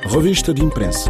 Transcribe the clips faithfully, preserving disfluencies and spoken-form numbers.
Revista de Imprensa.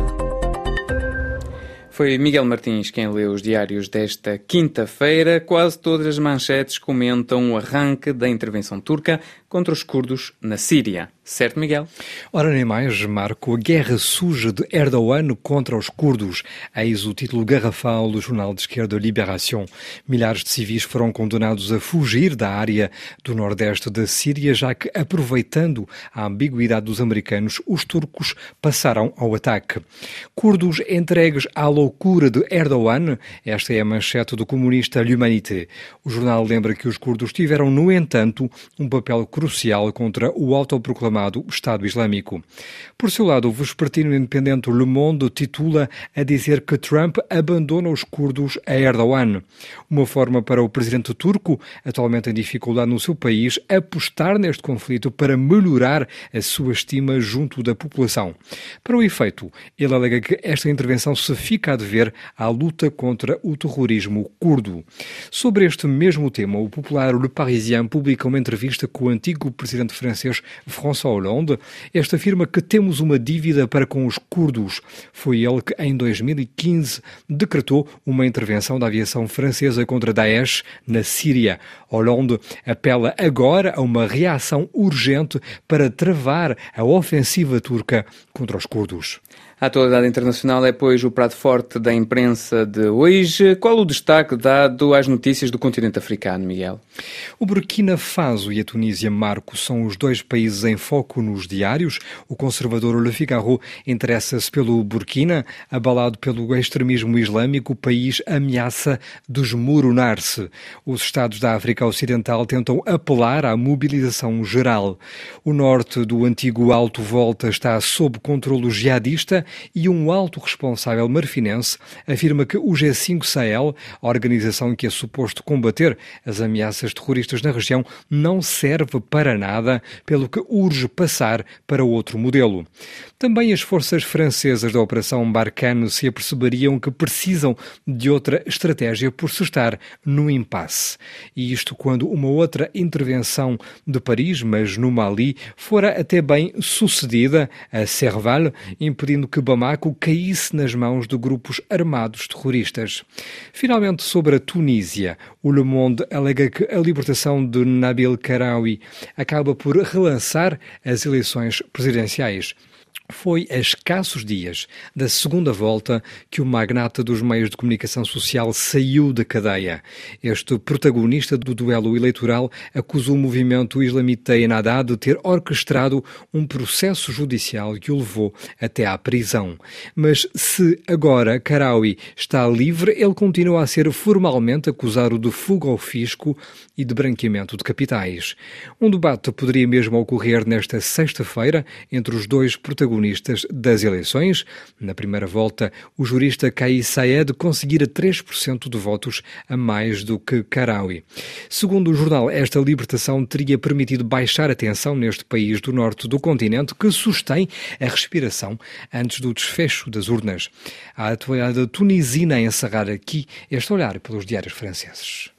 Foi Miguel Martins quem leu os diários desta quinta-feira. Quase todas as manchetes comentam o arranque da intervenção turca contra os curdos na Síria. Certo, Miguel? Ora, nem mais, Marco. A guerra suja de Erdogan contra os curdos. Eis o título garrafal do jornal de esquerda Libération. Milhares de civis foram condenados a fugir da área do nordeste da Síria, já que, aproveitando a ambiguidade dos americanos, os turcos passaram ao ataque. Curdos entregues à loucura de Erdogan. Esta é a manchete do comunista L'Humanité. O jornal lembra que os curdos tiveram, no entanto, um papel crucial contra o autoproclamado Estado Islâmico. Por seu lado, o vespertino independente Le Monde titula a dizer que Trump abandona os curdos a Erdogan. Uma forma para o presidente turco, atualmente em dificuldade no seu país, apostar neste conflito para melhorar a sua estima junto da população. Para o efeito, ele alega que esta intervenção se fica a dever à luta contra o terrorismo curdo. Sobre este mesmo tema, o popular Le Parisien publica uma entrevista com o antigo presidente francês François Hollande. Este afirma que temos uma dívida para com os curdos. Foi ele que, em dois mil e quinze, decretou uma intervenção da aviação francesa contra Daesh na Síria. Hollande apela agora a uma reação urgente para travar a ofensiva turca contra os curdos. A atualidade internacional é, pois, o prato forte da imprensa de hoje. Qual o destaque dado às notícias do continente africano, Miguel? O Burkina Faso e a Tunísia, Marco, são os dois países em foco nos diários. O conservador Le Figaro interessa-se pelo Burkina. Abalado pelo extremismo islâmico, o país ameaça desmoronar-se. Os Estados da África Ocidental tentam apelar à mobilização geral. O norte do antigo Alto Volta está sob controle jihadista e um alto responsável marfinense afirma que o G cinco Sahel, a organização que é suposto combater as ameaças terroristas na região, não serve para nada, pelo que urge passar para outro modelo. Também as forças francesas da Operação Barkhane se aperceberiam que precisam de outra estratégia por se estar no impasse. E isto quando uma outra intervenção de Paris, mas no Mali, fora até bem sucedida, a Serval, impedindo que Bamako caísse nas mãos de grupos armados terroristas. Finalmente, sobre a Tunísia, o Le Monde alega que a libertação de Nabil Kairaoui acaba por relançar as eleições presidenciais. Foi a escassos dias da segunda volta que o magnata dos meios de comunicação social saiu da cadeia. Este protagonista do duelo eleitoral acusou o movimento islamita Ennahda de ter orquestrado um processo judicial que o levou até à prisão. Mas se agora Kairaoui está livre, ele continua a ser formalmente acusado de fuga ao fisco e de branqueamento de capitais. Um debate poderia mesmo ocorrer nesta sexta-feira entre os dois protagonistas das eleições. Na primeira volta, o jurista Kais Saied conseguira três por cento de votos a mais do que Kairaoui. Segundo o jornal, esta libertação teria permitido baixar a tensão neste país do norte do continente que sustém a respiração antes do desfecho das urnas. A atualidade tunisina a encerrar aqui este olhar pelos diários franceses.